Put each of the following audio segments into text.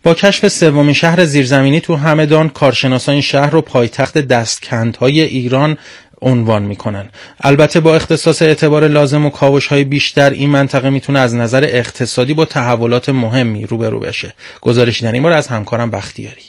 با کشف سومین شهر زیرزمینی تو همدان، کارشناسان این شهر رو پایتخت دستکندهای ایران عنوان میکنن. البته با اختصاص اعتبار لازم و کاوش‌های بیشتر، این منطقه میتونه از نظر اقتصادی با تحولات مهمی روبرو بشه. گزارشی در این باره از همکارم بختیاری.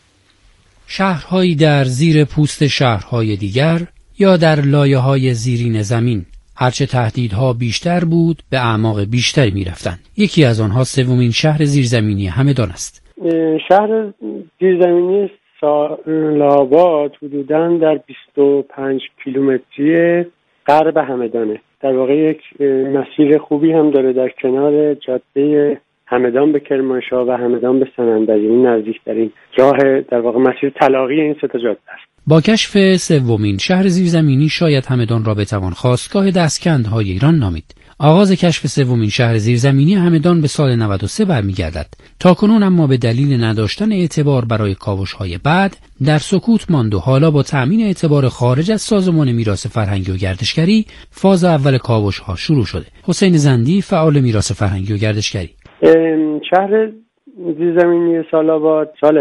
شهرهایی در زیر پوست شهرهای دیگر یا در لایه‌های زیرین زمین، هرچه تهدیدها بیشتر بود به اعماق بیشتری میرفتند. یکی از آنها سومین شهر زیرزمینی همدان است. شهر زیرزمینی سال‌آباد حدوداً در 25 کیلومتری غرب همدانه. در واقع یک مسیر خوبی هم داره در کنار جاده همدان به کرمانشاه و همدان به سنندج. این نزدیکترین راه در واقع مسیر تلاقی این سه تا جاده است. با کشف سومین شهر زیرزمینی شاید همدان را بتوان خاستگاه دستکندهای ایران نامید. آغاز کشف سومین شهر زیرزمینی همدان به سال 93 برمیگردد. تاکنون اما به دلیل نداشتن اعتبار برای کاوش‌های بعد در سکوت ماند و حالا با تأمین اعتبار خارج از سازمان میراث فرهنگی و گردشگری فاز اول کاوش‌ها شروع شده. حسین زندی، فعال میراث فرهنگی و گردشگری: شهر زیرزمینی سال‌آباد سال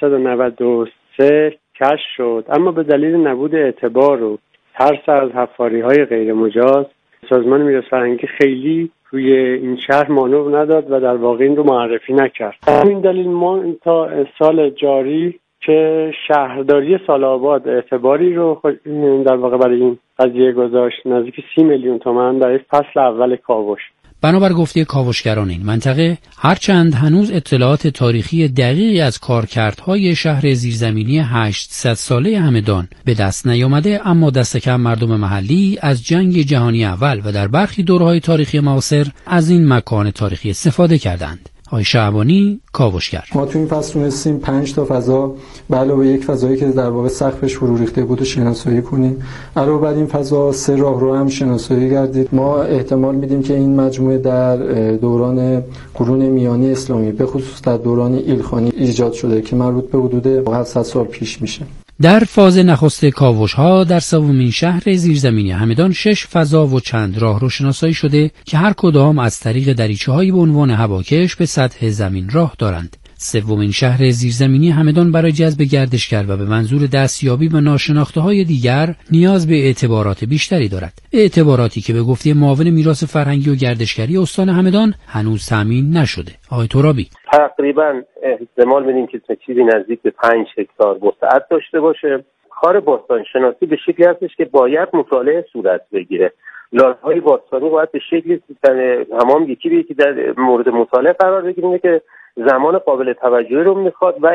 1393 کشف شد، اما به دلیل نبود اعتبار و ترس از حفاری‌های غیر مجاز سازمان میراث فرهنگی خیلی روی این شهر مانور نداد و در واقع این رو معرفی نکرد. این دلیل ما تا سال جاری که شهرداری سال‌آباد اعتباری رو در واقع برای این قضیه گذاشت، نزدیک 30 میلیون تومان برای فصل اول کاوش. بنابر گفته کاوشگران این منطقه، هرچند هنوز اطلاعات تاریخی دقیقی از کارکردهای شهر زیرزمینی 800 ساله همدان به دست نیامده، اما دست کم مردم محلی از جنگ جهانی اول و در برخی دوره‌های تاریخی معاصر از این مکان تاریخی استفاده کردند. آقای شعبانی، کاوشگر: ما تو این فصل تونستیم 5 تا فضا به علاوه یک فضایی که در واقع سقفش فرو ریخته بود شناسایی کنیم. علاوه بر این فضا 3 راهرو هم شناسایی کردید. ما احتمال میدیم که این مجموعه در دوران قرون میانی اسلامی به خصوص در دوران ایلخانی ایجاد شده که مربوط به حدود 700 سال پیش میشه. در فاز نخست کاوش‌ها در سومین شهر زیرزمینی همدان 6 فضا و چند راهرو شناسایی شده که هر کدام از طریق دریچه‌هایی به عنوان هواکش به سطح زمین راه دارند. سومین شهر زیرزمینی همدان برای جذب گردشگر و به منظور دستیابی به ناشناخته‌های دیگر نیاز به اعتبارات بیشتری دارد. اعتباراتی که به گفته معاون میراث فرهنگی و گردشگری استان همدان هنوز تامین نشده. آقای ترابی: تقریباً احتمال میدیم که چیزی نزدیک به 5 هکتار وسعت داشته باشه. کار باستان شناسی به شکلی هستش که باید مطالعه صورت بگیره. لاله‌های باستانی باید به شکلی تمام یکی به یکی در مورد مطالعه قرار بگیره که زمان قابل توجهی رو میخواد و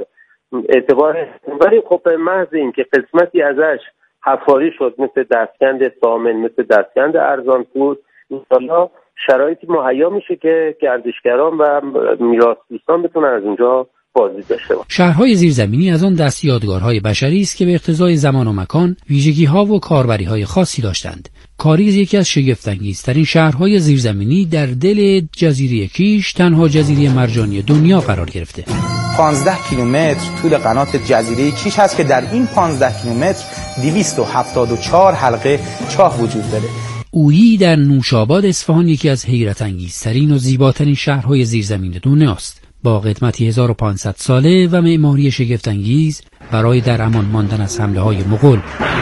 اعتبار ولی خب به محض این که قسمتی ازش حفاری شد، مثل دستکند سامن، مثل دستکند ارزانپور، انشالله شرایطی مهیا میشه که گردشگران و میراث‌دوستان بتونن از اونجا بازدید داشته باشن. شهرهای زیرزمینی از آن دست یادگارهای بشری است که به اقتضای زمان و مکان ویژگی‌ها و کاربری‌های خاصی داشتند. کاریز یکی از شگفت‌انگیزترین شهرهای زیرزمینی در دل جزیره کیش، تنها جزیره مرجانی دنیا قرار گرفته. 15 کیلومتر طول قنات جزیره کیش هست که در این 15 کیلومتر 274 حلقه چاه وجود داره. اویی در نوشاباد اصفهان یکی از حیرت انگیزترین و زیباترین شهرهای زیرزمین دنیاست. با قدمتی 1500 ساله و معماری شگفت انگیز برای در امان ماندن از حمله های مغول.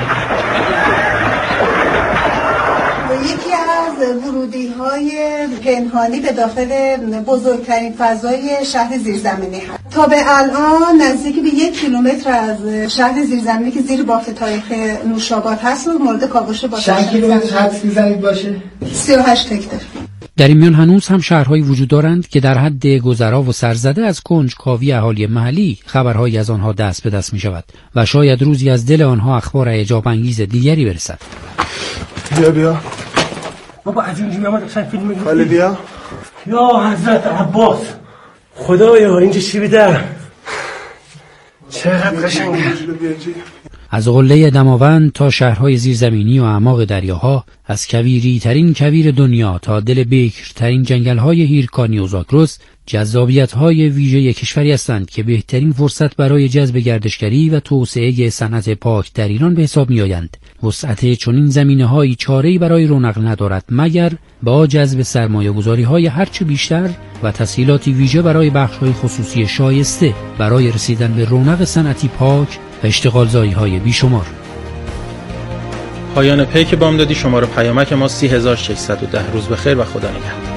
یکی از ورودی‌های پنهانی به داخل بزرگترین فضای شهر زیرزمینی هست. تا به الان نزدیک به 1 کیلومتر از شهر زیرزمینی که زیر بافت تاریخ نوشاباد هست و مورد کاوش باشه. چند کیلومتر حدس می‌زنید باشه؟ 38 هکتار. در این میان هنوز هم شهرهایی وجود دارند که در حد گذرا و سرزده از کنجکاوی اهالی محلی خبرهایی از آنها دست به دست می شود و شاید روزی از دل آنها اخبار اعجاب انگیز دیگری برسد. بیا بابا از اینجا میامد اصلا فیلم میگم. خالی بیا. یا حضرت عباس، خدایا اینجا چی بیده؟ چقدر قشنگه. از قله دماوند تا شهرهای زیرزمینی و اعماق دریاها، از کویری ترین کویر دنیا تا دل بکر ترین جنگل‌های هیرکانی و زاگرس، جذابیت‌های ویژه کشوری هستند که بهترین فرصت برای جذب گردشگری و توسعه صنعت پاک در ایران به حساب می‌آیند. وسعت چنین زمینه‌هایی چاره‌ای برای رونق ندارد مگر با جذب سرمایه‌گذاری‌های هرچه بیشتر و تسهیلاتی ویژه برای بخش‌های خصوصی شایسته برای رسیدن به رونق صنعتی پاک و اشتغالزایی‌های بیشمار. پایان پیک بامدادی شماره پیامک ما 30610. روز بخیر و خدا نگهدار.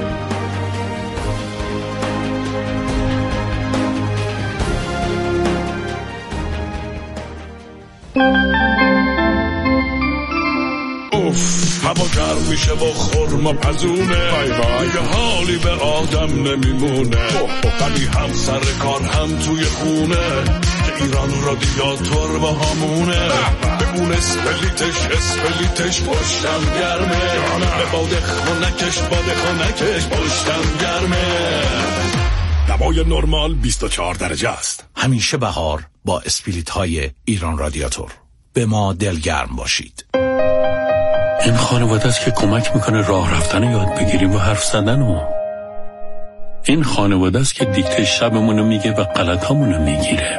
هوا گرم میشه و خورما پزونه، دیگه حالی به آدم نمیمونه، ولی هم سر کار هم توی خونه، که ایران رادیاتور با همونه، بمون اسپلیتش پشتم گرمه، به باد خونکش پشتم گرمه. هوای نرمال 24 درجه است. همیشه بهار با اسپلیت های ایران رادیاتور. به ما دلگرم باشید. این خانواده است که کمک میکنه راه رفتن یاد بگیریم و حرف زدن. این خانواده است که دیکته شبمونو میگه و غلطامونو میگیره.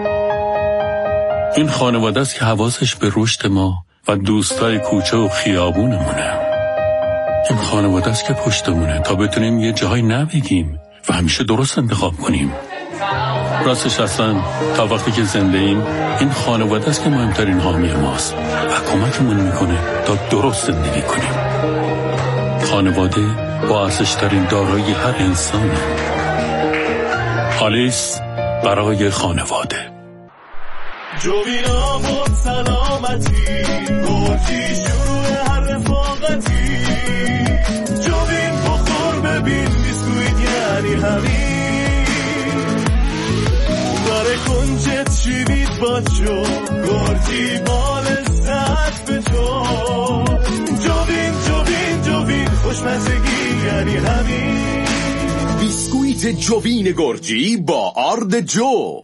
این خانواده است که حواسش به رشد ما و دوستای کوچه و خیابونمونه. این خانواده است که پشتمونه تا بتونیم یه جایی نبگیم و همیشه درست انتخاب کنیم. راستش اصلا تا وقتی که زنده ایم این خانواده است که مهمترین حامی ماست و کمکمون میکنه تا درست زندگی کنیم. خانواده با ارزش‌ترین دارایی هر انسانه. آلیس برای خانواده. جوینا بود سلامتی، گرجی شروع هر رفاقتی، جوین بخور ببین بیسکویت یعنی همین، برای کنجت شیوید باچو، گرجی بال زد به تو، جوین خوشمزگی یعنی همین. بیسکویت جوین گرجی با آرد جو.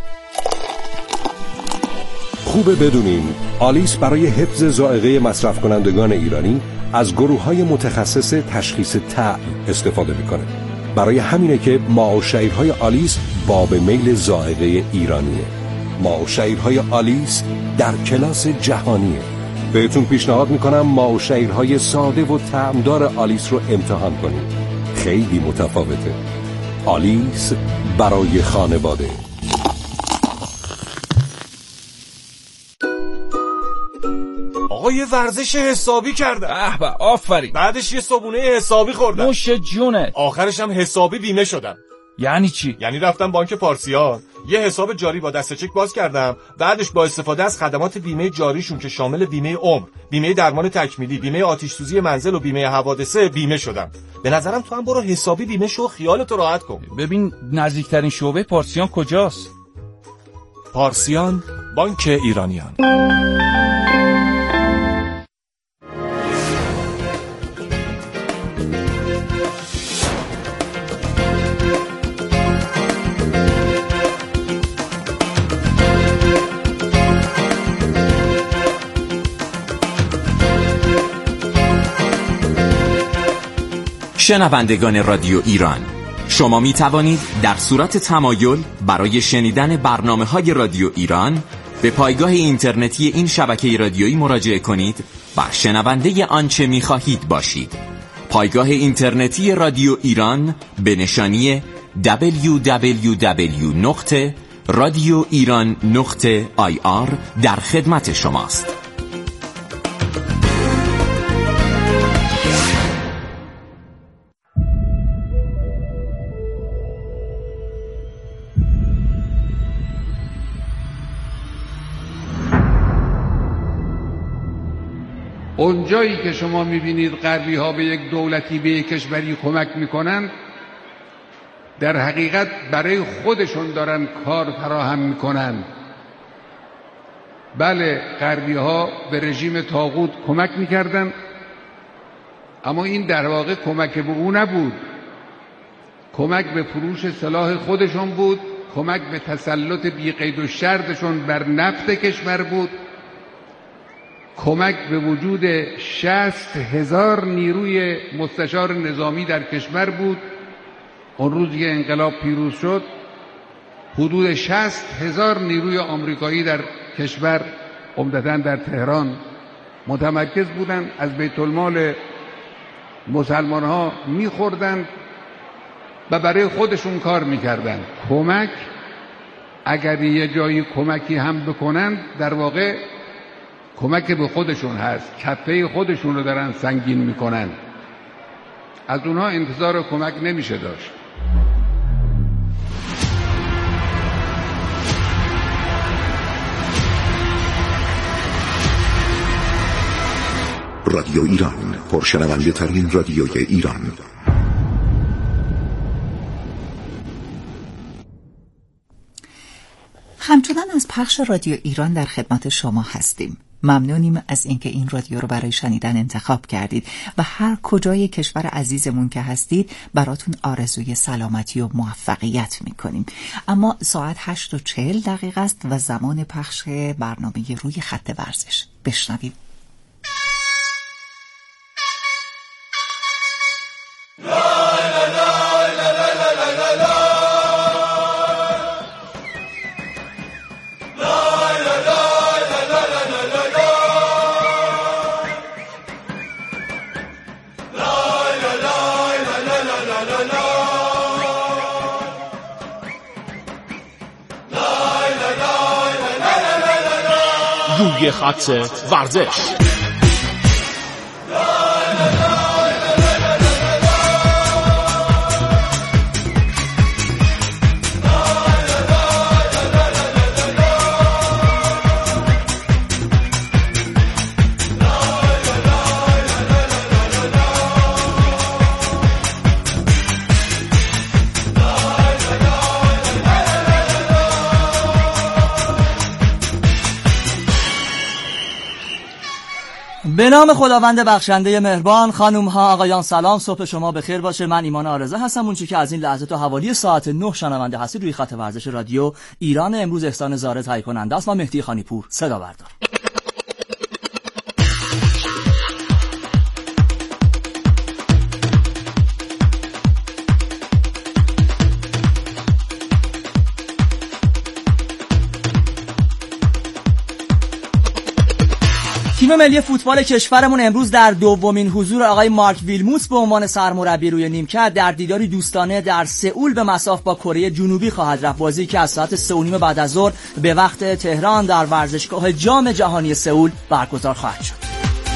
خوبه بدونین آلیس برای حفظ ذائقه مصرف کنندگان ایرانی از گروه‌های متخصص تشخیص طعم استفاده میکنه. برای همینه که ماء و شعیرهای آلیس باب میل ذائقه ایرانیه. ماء و شعیرهای آلیس در کلاس جهانیه. بهتون پیشنهاد میکنم ماء و شعیرهای ساده و طعمدار آلیس رو امتحان کنید. خیلی متفاوته. آلیس برای خانواده. آقا یه ورزش حسابی کردم. به آفرین. بعدش یه صبونه حسابی خوردم. نوش جونه. آخرش هم حسابی بیمه شدم. یعنی چی؟ یعنی رفتم بانک پارسیان، یه حساب جاری با دسته چک باز کردم، بعدش با استفاده از خدمات بیمه جاریشون که شامل بیمه عمر، بیمه درمان تکمیلی، بیمه آتش سوزی منزل و بیمه حوادثه بیمه شدم. به نظرم تو هم برو حسابی بیمه شو، خیالتو راحت کن. ببین نزدیکترین شعبه پارسیان کجاست؟ پارسیان، بانک ایرانیان. شنوندگان رادیو ایران، شما می توانید در صورت تمایل برای شنیدن برنامه‌های رادیو ایران به پایگاه اینترنتی این شبکه رادیویی مراجعه کنید و شنونده آنچه می خواهید باشید. پایگاه اینترنتی رادیو ایران به نشانی www.radioiran.ir در خدمت شماست. اونجایی که شما میبینید غربی ها به یک دولتی به یک کشوری کمک میکنن، در حقیقت برای خودشون دارن کار فراهم میکنن. بله، غربی ها به رژیم طاغوت کمک میکردن، اما این در واقع کمک به او نبود. کمک به فروش سلاح خودشون بود، کمک به تسلط بی قید و شرطشون بر نفت کشور بود کمک به وجود 60,000 نیروی مستشار نظامی در کشور بود. اون روزی که انقلاب پیروز شد حدود 60,000 نیروی آمریکایی در کشور عمدتاً در تهران متمرکز بودند، از بیت المال مسلمان ها میخوردند و برای خودشون کار میکردند. کمک اگر یه جایی کمکی هم بکنند در واقع کمک به خودشون هست، کفه خودشون رو دارن سنگین میکنن، از اونها انتظار کمک نمیشه داشت. رادیو ایران، پرشنونده ترین رادیوی ایران. همچنان از پخش رادیو ایران در خدمت شما هستیم. ممنونیم از اینکه این رادیو رو برای شنیدن انتخاب کردید و هر کجای کشور عزیزمون که هستید براتون آرزوی سلامتی و موفقیت میکنیم. اما ساعت 8:40 است و زمان پخش برنامه روی خط ورزش. بشنوید. روی خط ورزش. به نام خداوند بخشنده مهربان. خانم ها آقایان سلام، صبح شما بخیر باشه. من ایمان آرزه هستم. اون چی که از این لحظه تا حوالی ساعت 9 شنونده هستید روی خط ورزش رادیو ایران. امروز احسان زاره تهیه کننده است و مهدی خانی پور صدا بردار. تیم ملی فوتبال کشورمون امروز در دومین حضور آقای مارک ویلموتس به عنوان سرمربی روی نیمکت در دیداری دوستانه در سئول به مصاف با کره جنوبی خواهد رفت. بازی که از ساعت 3:30 بعد از ظهر به وقت تهران در ورزشگاه جام جهانی سئول برگزار خواهد شد.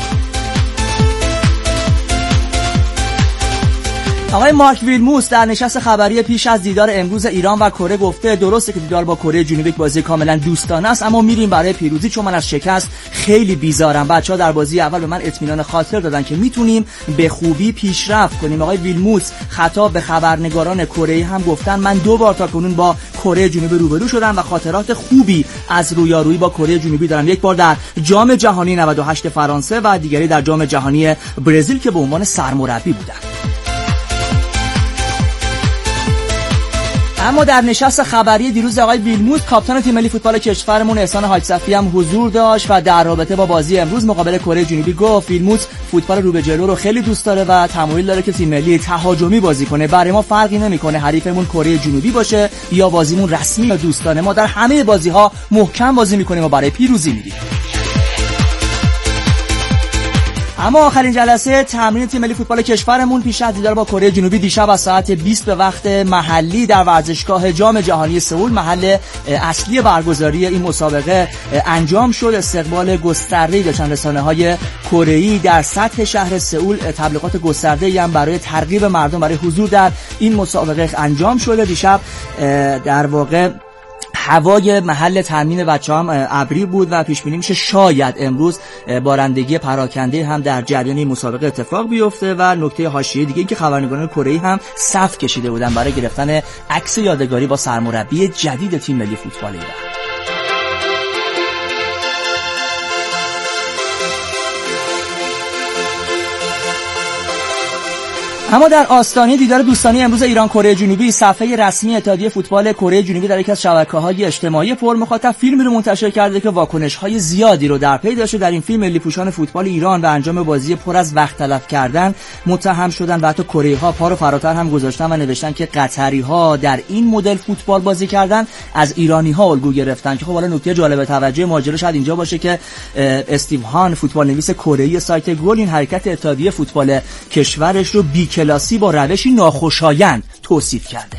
آقای مارک ویلموتس در نشست خبری پیش از دیدار امروز ایران و کره گفته درسته که دیدار با کره جنوبی بازی کاملا دوستانه است، اما میریم برای پیروزی چون من از شکست خیلی بیزارم. بچه‌ها در بازی اول به من اطمینان خاطر دادن که میتونیم به خوبی پیشرفت کنیم. آقای ویلموتس خطاب به خبرنگاران کره‌ای هم گفتن من 2 بار تاکنون با کره جنوبی روبرو شدم و خاطرات خوبی از رویارویی با کره جنوبی دارم. یک بار در جام جهانی 98 فرانسه و دیگری در جام جهانی برزیل که به عنوان سرمربی بودم. اما در نشست خبری دیروز آقای ویلموتس کاپیتان تیم ملی فوتبال کشورمون احسان حاج صفی هم حضور داشت و در رابطه با بازی امروز مقابل کره جنوبی گفت ویلموتس فوتبال رو به جلو رو خیلی دوست داره و تمایل داره که تیم ملی تهاجمی بازی کنه. برای ما فرقی نمیکنه حریفمون کره جنوبی باشه یا بازیمون رسمی یا دوستانه، ما در همه بازی‌ها محکم بازی می‌کنیم و برای پیروزی می‌ریم. اما آخرین جلسه تمرین تیم ملی فوتبال کشورمون پیش از دیدار با کره جنوبی دیشب از ساعت 20 به وقت محلی در ورزشگاه جام جهانی سئول، محل اصلی برگزاری این مسابقه، انجام شد. استقبال گسترده‌ای داشتن رسانه‌های کره‌ای در سطح شهر سئول. تبلیغات گسترده‌ای هم برای ترغیب مردم برای حضور در این مسابقه انجام شده. دیشب در واقع هوای محل تامین بچه‌ها هم ابری بود و پیش بینی میشه شاید امروز بارندگی پراکنده هم در جریان این مسابقه اتفاق بیفته. و نکته حاشیه دیگه این که خبرنگاران کره‌ای هم صف کشیده بودن برای گرفتن عکس یادگاری با سرمربی جدید تیم ملی فوتبال ایران. اما در آستانه دیدار دوستانه امروز ایران کره جنوبی، صفحه رسمی اتحادیه فوتبال کره جنوبی در یکی از شبکه‌های اجتماعی پر مخاطب فیلمی رو منتشر کرده که واکنش‌های زیادی رو در پی داشته. در این فیلم ملی‌پوشان فوتبال ایران و انجام بازی پر از وقت تلف کردن متهم شدن و حتی کره‌ها پا رو فراتر هم گذاشتن و نوشتن که قطری‌ها در این مدل فوتبال بازی کردن از ایرانی‌ها الگو گرفتن. که خب حالا نکته جالب توجه ماجرا شاید اینجا باشه که استیو هان فوتبال نویس کره‌ای سایت گل این حرکت اتحادیه فوتبال کشورش رو بی‌کلاسی با روشی ناخوشایند توصیف کرده.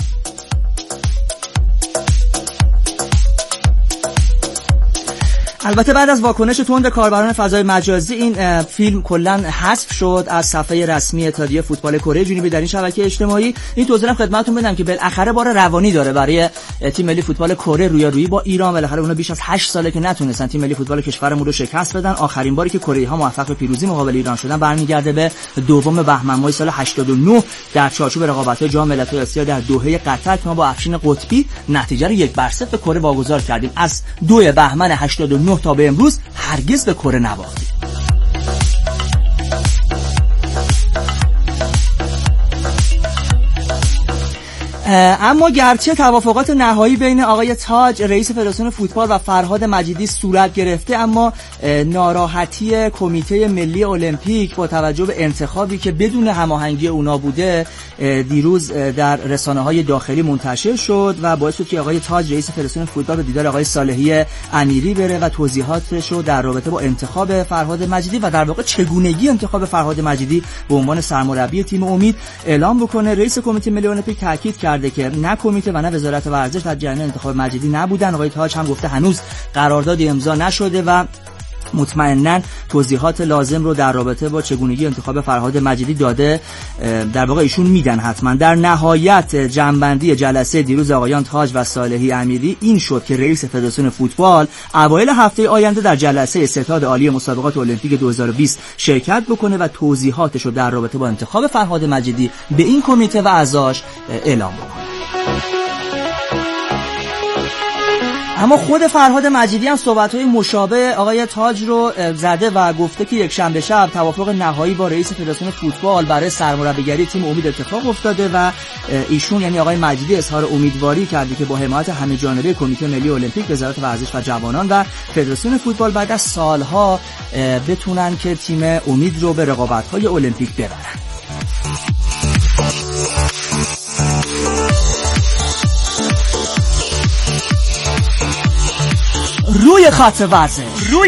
البته بعد از واکنش تند کاربران فضای مجازی این فیلم کلاً حذف شد از صفحه رسمی اتحادیه فوتبال کره جنوبی در این شبکه اجتماعی. این توضیح خدمتتون بدم که بالاخره بار روانی داره برای تیم ملی فوتبال کره رویارویی با ایران. بالاخره اونا بیش از 8 ساله که نتونستن تیم ملی فوتبال کشورمون رو شکست بدن. آخرین باری که کره‌ها موفق به پیروزی مقابل ایران شدن برمیگرده به دوم بهمن ماه سال 89 در چارچوب رقابت‌های جام ملت‌های آسیا در دوحه قطر که ما با افشین قطبی نتیجه رو 1-0 به کره واگذار کردیم. از 2 بهمن 89 تا به امروز هرگز به کره نباختیم. اما گرچه توافقات نهایی بین آقای تاج رئیس فدراسیون فوتبال و فرهاد مجیدی صورت گرفته، اما ناراحتی کمیته ملی المپیک با توجه به انتخابی که بدون هماهنگی اونا بوده دیروز در رسانه‌های داخلی منتشر شد و باعث شد که آقای تاج رئیس فدراسیون فوتبال به دیدار آقای صالحی امیری بره و توضیحاتش رو در رابطه با انتخاب فرهاد مجیدی و در واقع چگونگی انتخاب فرهاد مجیدی به عنوان سرمربی تیم امید اعلام بکنه. رئیس کمیته ملی المپیک تاکید کرده که نه کمیته و نه وزارت ورزش در جریان انتخاب مجیدی نبودن. آقای تاج هم گفته هنوز قراردادی امضا نشده و مطمئناً توضیحات لازم رو در رابطه با چگونگی انتخاب فرهاد مجیدی داده در واقع ایشون میدن حتما. در نهایت جمع‌بندی جلسه دیروز آقایان تاج و صالحی امیری این شد که رئیس فدراسیون فوتبال اوایل هفته آینده در جلسه ستاد عالی مسابقات المپیک 2020 شرکت بکنه و توضیحاتش رو در رابطه با انتخاب فرهاد مجیدی به این کمیته و اعضاش اعلام بکنه. اما خود فرهاد مجیدی هم صحبت‌های مشابه آقای تاج رو زده و گفته که یک شنبه شب توافق نهایی با رئیس فدراسیون فوتبال برای سرمربیگری تیم امید اتفاق افتاده و ایشون یعنی آقای مجیدی اظهار امیدواری کرده که با حمایت همه‌جانبه کمیته ملی المپیک، وزارت ورزش و جوانان و فدراسیون فوتبال بعد از سالها بتونن که تیم امید رو به رقابت‌های المپیک ببرن. روی خط ورزش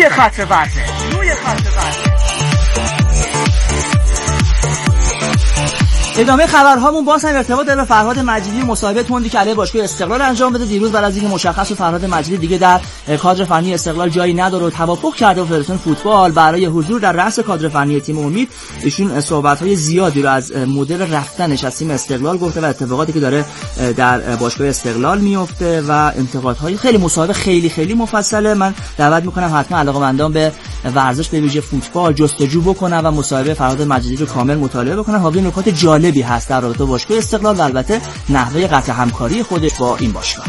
ادامه خبرهامون باز هم ارتباط داره فرهاد مجیدی و مصاحبه تندی که علیه باشگاه استقلال انجام بده. دیروز بعد از اینکه مشخص فرهاد مجیدی دیگه در کادر فنی استقلال جایی نداره و توافق کرده با فدراسیون فوتبال برای حضور در رأس کادر فنی تیم امید، ایشون صحبت‌های زیادی رو از مدل رفتنش از تیم استقلال گفته و اتفاقاتی که داره در باشگاه استقلال میفته و انتقادهای خیلی مصاحبه خیلی مفصله. من دعوت می‌کنم حتما علاقه‌مندان به ورزش به ویژه فوتبال جستجو بکنن و مصاحبه فرهاد مجیدی رو کامل مطالعه بکنن. حاوی نکات جالبی هست در رابطه با باشگاه استقلال و البته نحوه قطع همکاری خودش با این باشگاه.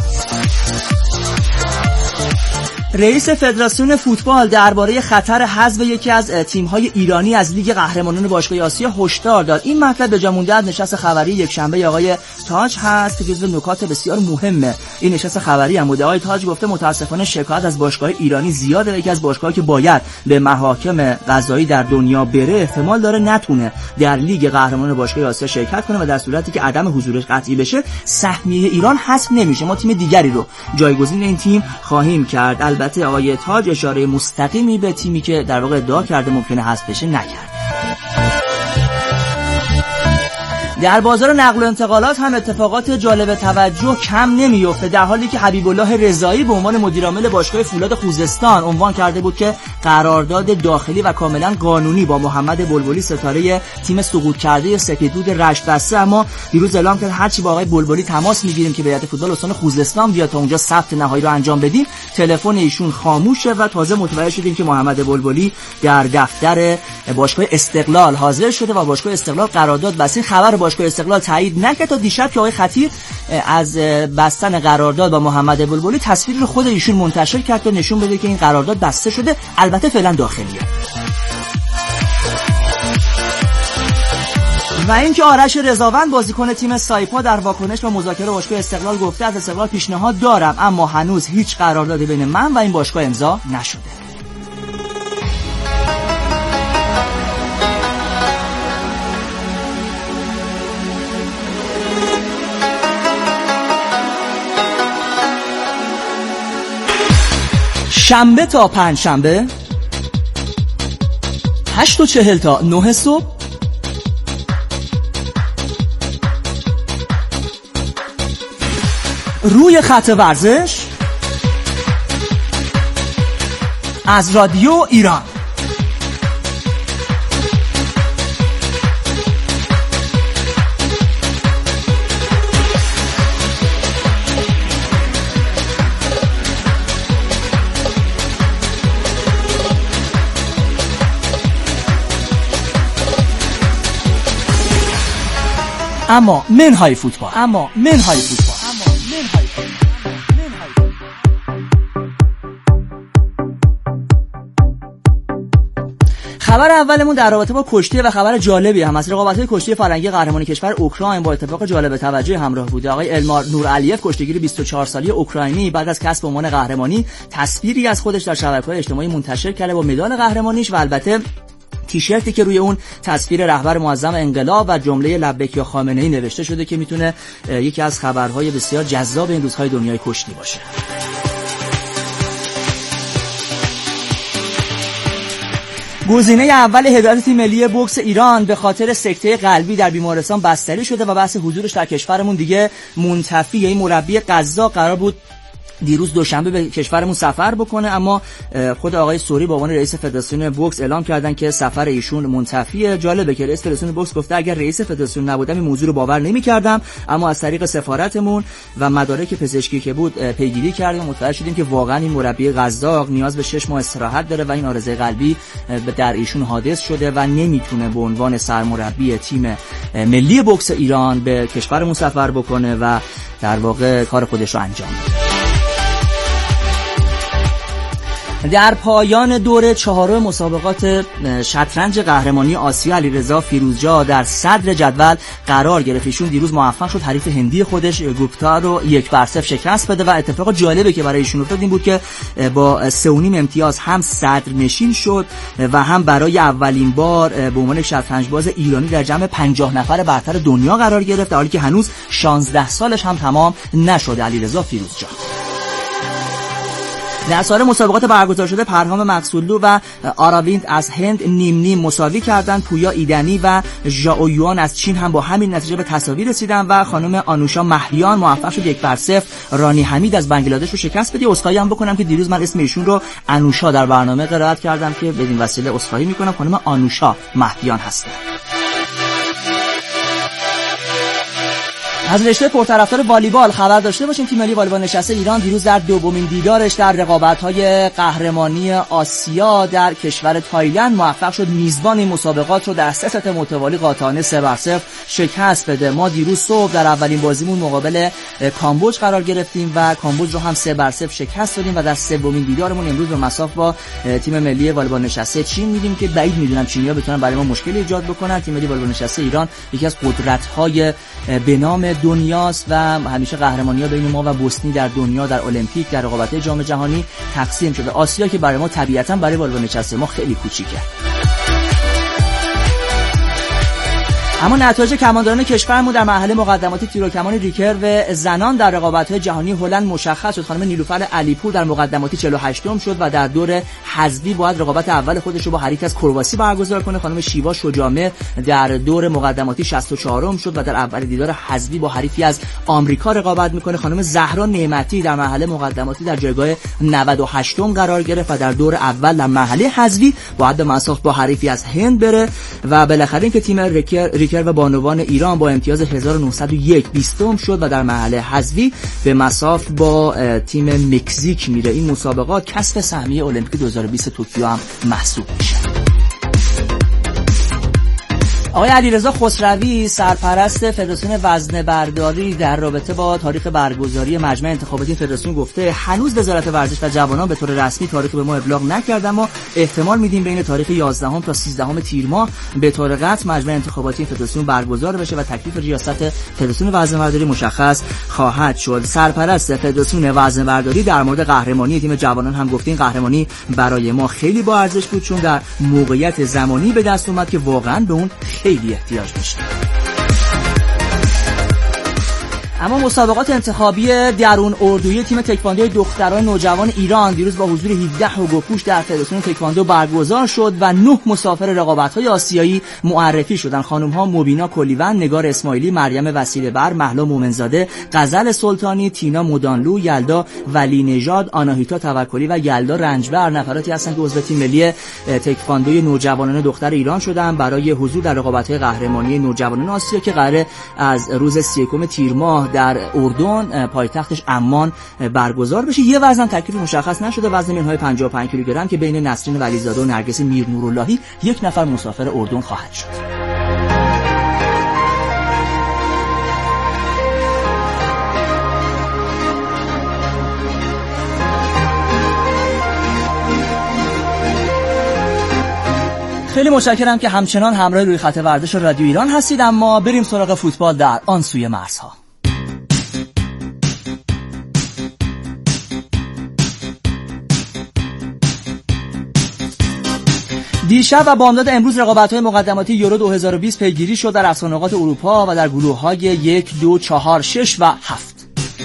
رئیس فدراسیون فوتبال درباره خطر حذف یکی از تیم‌های ایرانی از لیگ قهرمانان باشگاه آسیا هشدار داد. این مطلب به جا مونده از نشست خبری یک شنبه آقای تاج هست که جزو نکات بسیار مهمه این نشست خبری هم بوده. آقای تاج گفته متاسفانه شکایت از باشگاه ایرانی زیاده. یکی از باشگاهایی که باید به محاکم قضایی در دنیا بره احتمال داره نتونه در لیگ قهرمانان باشگاه آسیا شرکت کنه و در صورتی که عدم حضورش قطعی بشه سهمیه ایران حذف نمیشه. ما تیم دیگری رو جایگزین این تیم خواهیم کرد. البته آقای تاج اشاره مستقیمی به تیمی که در واقع ادعا کرده ممکنه حذف بشه نکرد. در بازار نقل و انتقالات هم اتفاقات جالب توجه کم نمیفته، در حالی که حبیب الله رضایی به عنوان مدیر عامل باشگاه فولاد خوزستان عنوان کرده بود که قرارداد داخلی و کاملا قانونی با محمد بلبلی ستاره تیم سقوط کرده سپیدرود رشت بسته، اما دیروز اعلام کرد هرچی با آقای بلبلی تماس میگیریم که به هیئت فوتبال استان خوزستان بیاد تا اونجا ثبت نهایی رو انجام بدیم، تلفن ایشون خاموشه و تازه متوجه شدیم که محمد بلبلی در دفتر باشگاه استقلال حاضر شده و باشگاه استقلال قرارداد بسته. خبر باشگاه استقلال تایید نکرد تا دیشب که آقای خطیر از بستن قرارداد با محمد بلبلی تصویر رو خود ایشون منتشر کرد تا نشون بده که این قرارداد بسته شده، البته فعلا داخلیه. و اینکه آرش رضاوند بازیکن تیم سایپا در واکنش به مذاکره باشگاه استقلال گفته از استقلال پیشنهاد دارم اما هنوز هیچ قراردادی بین من و این باشگاه امضا نشده. شنبه تا پنجشنبه 8:40 تا 9 صبح روی خط ورزش از رادیو ایران. اما منهای فوتبال. خبر اولمون در رابطه با کشتی و خبر جالبی هم از رقابت‌های کشتی فرنگی قهرمانی کشور اوکراین با اتفاق جالب توجه همراه بوده. آقای المار نورعلیف کشتیگیر 24 ساله اوکراینی بعد از کسب عنوان قهرمانی تصویری از خودش در شبکه‌های اجتماعی منتشر کرده با مدال قهرمانیش و البته تیشرتی که روی اون تصویر رهبر معظم انقلاب و جمله لبیک یا خامنه‌ای نوشته شده که میتونه یکی از خبرهای بسیار جذاب این روزهای دنیای کشتی باشه. گزینه اول هدایت تیم ملی بوکس ایران به خاطر سکته قلبی در بیمارستان بستری شده و بحث حضورش در کشورمون دیگه منتفی. این مربی قزاق قرار بود دیروز دوشنبه به کشورمون سفر بکنه اما خود آقای سوری به عنوان رئیس فدراسیون بوکس اعلام کردن که سفر ایشون منتفیه. جالبه که رئیس فدراسیون بوکس گفته اگر رئیس فدراسیون نبودم این موضوع رو باور نمی‌کردم اما از طریق سفارتمون و مدارک پزشکی که بود پیگیری کردیم متوجه شدیم که واقعا این مربی قزاق نیاز به 6 ماه استراحت داره و این عارضه قلبی در ایشون حادث شده و نمیتونه به عنوان سرمربی تیم ملی بوکس ایران به کشورمون سفر بکنه و در واقع کار خودش رو انجام بده. در پایان دور چهارم مسابقات شطرنج قهرمانی آسیا علیرضا فیروزجا در صدر جدول قرار گرفت. ایشون دیروز موفق شد حریف هندی خودش گوپتا رو 1-0 شکست بده و اتفاق جالبی که برای ایشون افتاد این بود که با 3.5 امتیاز هم صدر نشین شد و هم برای اولین بار به عنوان شطرنجباز ایرانی در جمع 50 نفر برتر دنیا قرار گرفت در حالی که هنوز 16 سالش هم تمام نشده. علیرضا فیروزجا در سایر مسابقات برگزار شده پرهام مقصودلو و آراویند از هند نیم مساوی کردند. پویا ایدنی و ژائو یوان از چین هم با همین نتیجه به تساوی رسیدند و خانم آنوشا مهیان موفق شد 1-0 رانی حمید از بنگلادش رو شکست بده. عذرخواهی هم بکنم که دیروز من اسم ایشون رو انوشا در برنامه قرائت کردم که بدین وسیله عذرخواهی میکنم. خانم آنوشا مهیان هستند. از رشته پرطرفدار والیبال خبر داشته باشیم. تیم ملی والیبال نشسته ایران دیروز در دومین دیدارش در رقابت‌های قهرمانی آسیا در کشور تایلند موفق شد میزبان این مسابقات رو در 3 ست متوالی قاطعانه 3-0 شکست بده. ما دیروز صبح در اولین بازیمون مقابل کامبوج قرار گرفتیم و کامبوج رو هم 3-0 شکست دادیم و در سومین دیدارمون امروز به مساف با تیم ملی والیبال نشسته چین می‌بینیم که بعید می‌دونم چینی‌ها بتونن برای ما مشکلی ایجاد بکنن. تیم ملی والیبال نشسته ایران یکی از قدرت‌های به نام دنیاست و همیشه قهرمانی‌ها بین ما و بوسنی در دنیا در المپیک در رقابت‌های جام جهانی تقسیم شده. آسیا که برای ما طبیعتاً برای والیبال نشسته ما خیلی کوچیکه. اما نتایج کمانداران کشورمون در مرحله مقدماتی تیر و کمان ریکرو زنان در رقابت‌های جهانی هلند مشخص شد. خانم نیلوفر علیپور در مقدماتی 48م شد و در دور حذفی باید رقابت اول خودش رو با حریف از کرواسی برگزار کنه. خانم شیوا شجاعه در دور مقدماتی 64م شد و در اول دیدار حذفی با حریفی از آمریکا رقابت میکنه. خانم زهرا نعمتی در مرحله مقدماتی در جایگاه 98م قرار گرفت و در دور اول در مرحله حذفی باید به مساف با حریفی از هند بره و بالاخره اینکه تیم ریکر و بانوان ایران با امتیاز 1901 20م شد و در مرحله حذفی به مساف با تیم مکزیک میره. این مسابقات کسب سهمیه المپیک 2020 توکیو هم محسوب میشه. آقای علیرضا خسروی سرپرست فدراسیون وزنه برداری در رابطه با تاریخ برگزاری مجمع انتخاباتی فدراسیون گفته هنوز وزارت ورزش و جوانان به طور رسمی تاریخ به ما ابلاغ نکرده، اما احتمال میدیم بین تاریخ 11 تا 13 تیر ماه به طور قطع مجمع انتخاباتی فدراسیون برگزار بشه و تکلیف ریاست فدراسیون وزنه برداری مشخص خواهد شد. سرپرست فدراسیون وزنه برداری در مورد قهرمانی تیم جوانان هم گفته این قهرمانی برای ما خیلی با ارزش بود چون در موقعیت زمانی به دست اومد که واقعا به اون خیلی احتیاج داشت. اما مسابقات انتخابی درون اردویی تیم تکواندو دختران نوجوان ایران دیروز با حضور 17 حقوق‌پوش در فدراسیون تکواندو برگزار شد و 9 مسافر رقابت‌های آسیایی معرفی شدند. خانم‌ها مبینا کلیوند، نگار اسماعیلی، مریم وسیله‌بر، مهلا مومنزاده، غزل سلطانی، تینا مدانلو، یلدا ولی نژاد، آناهیتا توکلی و یلدا رنجبر نفراتی هستند که عضو تیم ملی تکواندو نوجوانان دختر ایران شدند برای حضور در رقابت‌های قهرمانی نوجوانان آسیا که قراره از روز 31 تیر ماه در اردن پایتختش عمان برگزار بشه. یه وزن تکلیف مشخص نشده، وزن منهای 55 کیلوگرم که بین نسرین ولیزاده و نرگس میرنوراللهی یک نفر مسافر اردن خواهد شد. خیلی متشکرم که همچنان همراه روی خط ورزش رادیو ایران هستید، اما بریم سراغ فوتبال در آن سوی مرزها. دیشب و بامداد امروز رقابت‌های مقدماتی یورو 2020 پیگیری شد در افسانه‌نقاط اروپا و در گروه‌های 1، 2، 4، 6 و 7.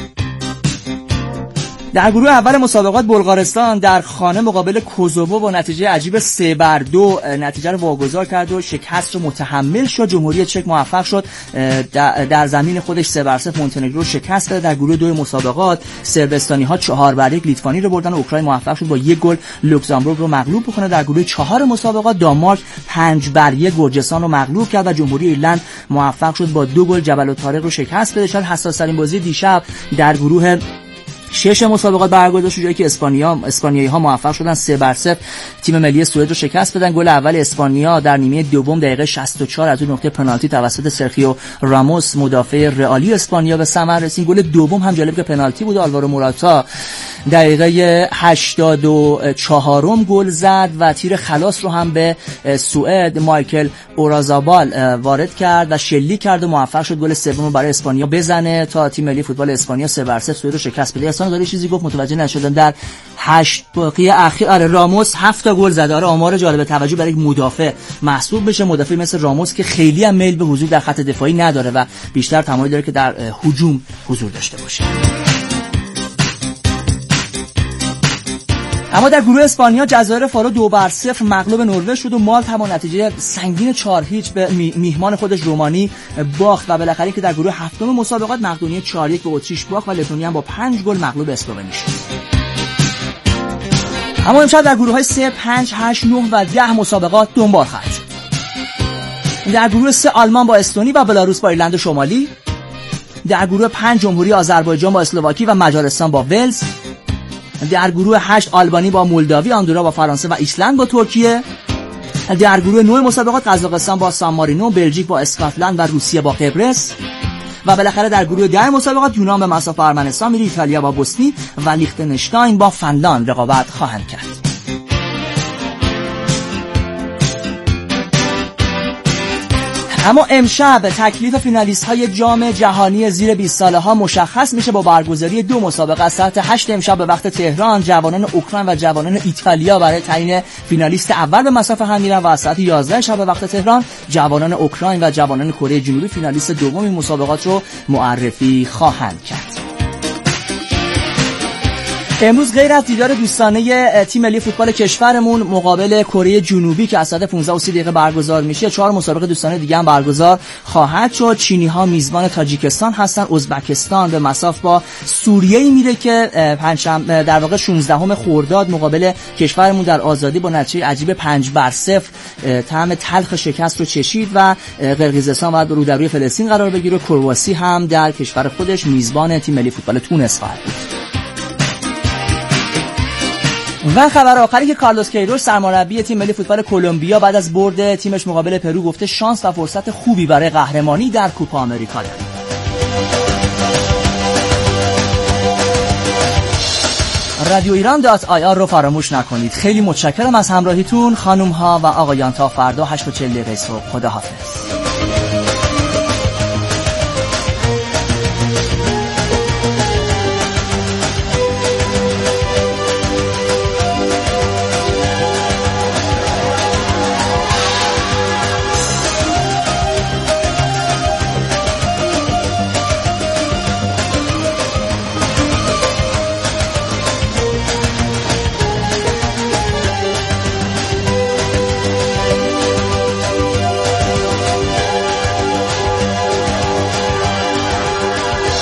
در گروه اول مسابقات بلغارستان در خانه مقابل کوزوو با نتیجه عجیب 3-2 نتیجه رو واگذار کرد و شکست رو متحمل شد. جمهوری چک موفق شد در زمین خودش 3-0 مونتنگرو شکست داد. در گروه 2 مسابقات صربستانی‌ها 4-1 لیتوانی رو بردن و اوکراین موفق شد با 1 گل لوکزامبورگ رو مغلوب بکنه. در گروه 4 مسابقات دانمارک 5-1 گرجستان رو مغلوب کرد و جمهوری ایرلند موفق شد با 2 گل جبل الطارق رو شکست بده. شاید حساس‌ترین بازی دیشب در گروه 6 مسابقات برگزار شد، جایی که اسپانیایی‌ها موفق شدن 3-0 تیم ملی سوئد رو شکست بدن. گل اول اسپانیا در نیمه دوم دقیقه 64 از اون نقطه پنالتی توسط سرخیو راموس مدافع رئالی اسپانیا به ثمر رسید. گل دوم هم جالب که پنالتی بود، آلوارو موراتا دقیقه 84 گل زد و تیر خلاص رو هم به سوئد مایکل اورازابال وارد کرد و شلیک کرد و موفق شد گل سوم برای اسپانیا بزنه تا تیم ملی فوتبال اسپانیا 3-0 سوئد رو شکست بده. اصلا داره چیزی گفت متوجه نشدم. در 8 باقی اخیر راموس 7 تا گل زد. آمار جالب توجه برای مدافع محسوب بشه. مدافع مثل راموس که خیلی هم میل به حضور در خط دفاعی نداره و بیشتر تمایل داره که در هجوم حضور داشته باشه. اما در گروه اسپانیا جزایر فارو 2-0 مغلوب نروژ شد و مالت هم نتیجه سنگین 4-0 به میهمان خودش رومانی باخت و بالاخره که در گروه هفتم مسابقات مقدونیه 4-1 به اتریش باخت و لتونیا هم با 5 گل مغلوب اسلوونی شد. اما امشب در گروه‌های 3، 5، 8، 9 و 10 مسابقات دنبال خواهد شد. در گروه 3 آلمان با استونی و بلاروس با ایرلند شمالی. در گروه 5 جمهوری آذربایجان با اسلواکی و مجارستان با ولز. در گروه 8 آلبانی با مولداوی، آندورا با فرانسه و ایسلند با ترکیه. در گروه 9 مسابقات قزاقستان با سان مارینو، بلژیک با اسکاتلند و روسیه با قبرس. و بالاخره در گروه 10 مسابقات یونان به مصاف ارمنستان میره، ایتالیا با بوسنی و لیختنشتاین با فنلاند رقابت خواهند کرد. اما امشب تکلیف فینالیست های جام جهانی زیر 20 ساله ها مشخص میشه با برگزاری 2 مسابقه. از ساعت 8 امشب به وقت تهران جوانان اوکراین و جوانان ایتالیا برای تعیین فینالیست اول به مصاف هم میرن و از ساعت 11 شب به وقت تهران جوانان اوکراین و جوانان کره جنوبی فینالیست دوم این مسابقات رو معرفی خواهند کرد. امروز غیر از دیدار دوستانه تیم ملی فوتبال کشورمون مقابل کره جنوبی که از ساعت 15:30 برگزار میشه، 4 مسابقه دوستانه دیگه هم برگزار خواهد شد. چینی‌ها میزبان تاجیکستان هستن، ازبکستان به مصاف با سوریه میره که در واقع 16 خرداد مقابل کشورمون در آزادی با نتیجه عجیب 5-0 طعم تلخ شکست رو چشید و قرقیزستان باید رو در روی فلسطین قرار بگیره. کرواسی هم در کشور خودش میزبان تیم ملی فوتبال تونس خواهد بود. و خبر آخری که کارلوس کیروش سرمربی تیم ملی فوتبال کلمبیا بعد از برد تیمش مقابل پرو گفته شانس و فرصت خوبی برای قهرمانی در کوپا آمریکا داره. رادیو ایران .ir رو فراموش نکنید. خیلی متشکرم از همراهیتون خانم ها و آقایان. تا فردا 8:40 صبح. خداحافظ.